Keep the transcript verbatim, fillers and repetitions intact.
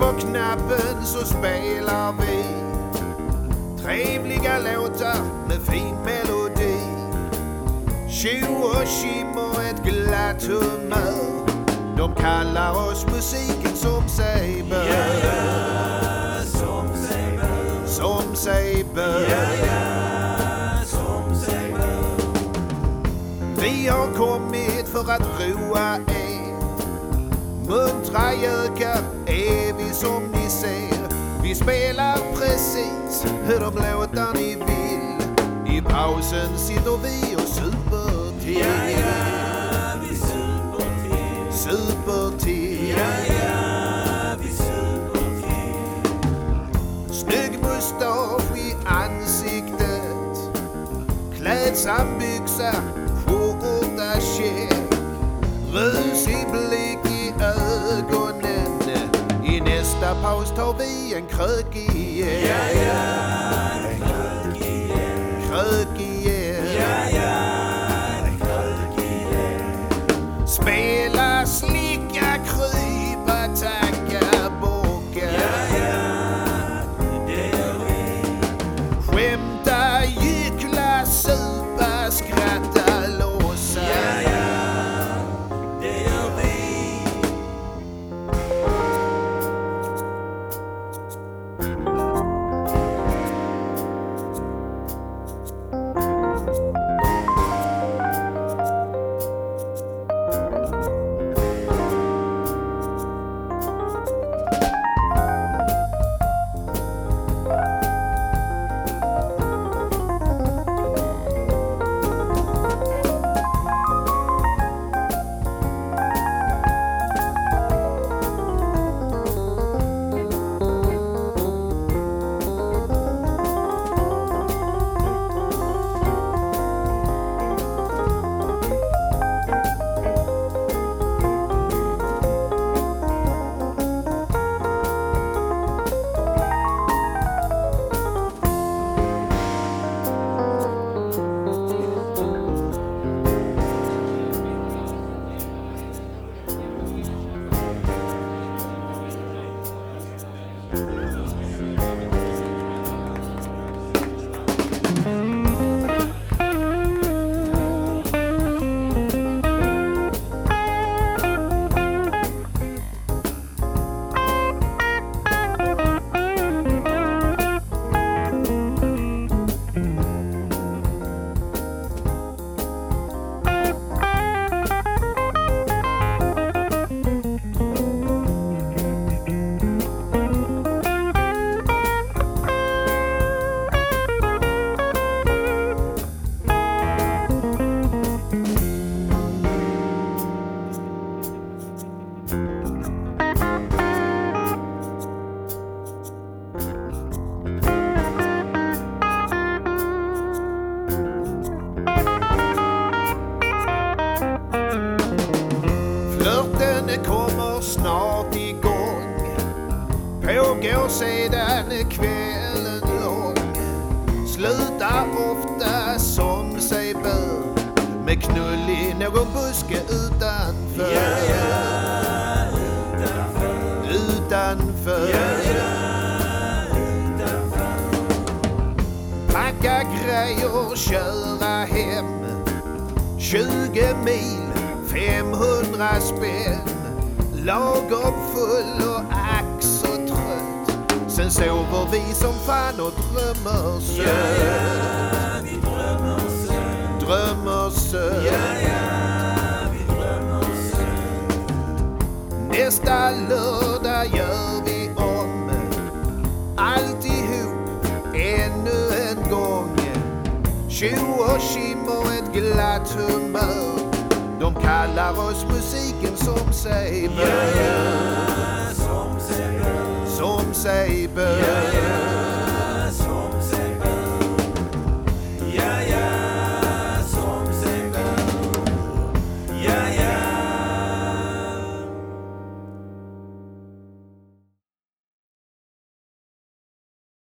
på knappen så spelar vi trevliga låtar med fin melodi. Tjo och kim och ett glatt humör. De kallar oss musiken som sig bör. Ja, ja, som sig bör. Som sig bör. Ja, ja, som sig bör. Vi har kommit för att roa er. Muntra gökar är vi som ni ser. Vi spelar precis hur de låtar ni vill. I pausen sitter vi och super till. Ja, ja, vi super till. Super till. Ja, ja, vi super till. Snygg mustasch i ansiktet. Klädsam byxa, skjorta check. Rusig blick i ögonen. I nästa paus tar vi en krök igen. Ja, ja, en krök igen. Krök igen. Ja, ja, en krök igen. Spela, slicka, krypa, tacka, bocka. Ja, ja, det gör vi. Skämta, gyckla, supa, skratta, låsa. Ja, ja, det gör vi. Kommer snart igång. Pågår sedan kvällen lång. Slutar ofta som sig bör. Med knull i någon buske utanför. Ja, ja, utanför. Utanför. Ja, ja, utanför. Packa grejer, köra hem. tjugo mil, femhundra spänn. Lagom full och ack så trött. Sen sover vi som fan och drömmer söt. Ja, ja, vi drömmer söt. Drömmer söt. Ja, ja, vi drömmer söt. Nästa lördag gör vi om alltihop ännu en gång. Tjo och kim och ett glatt humör. De kallar oss musiken som sig bör. Ja, ja, som sig bör. Som sig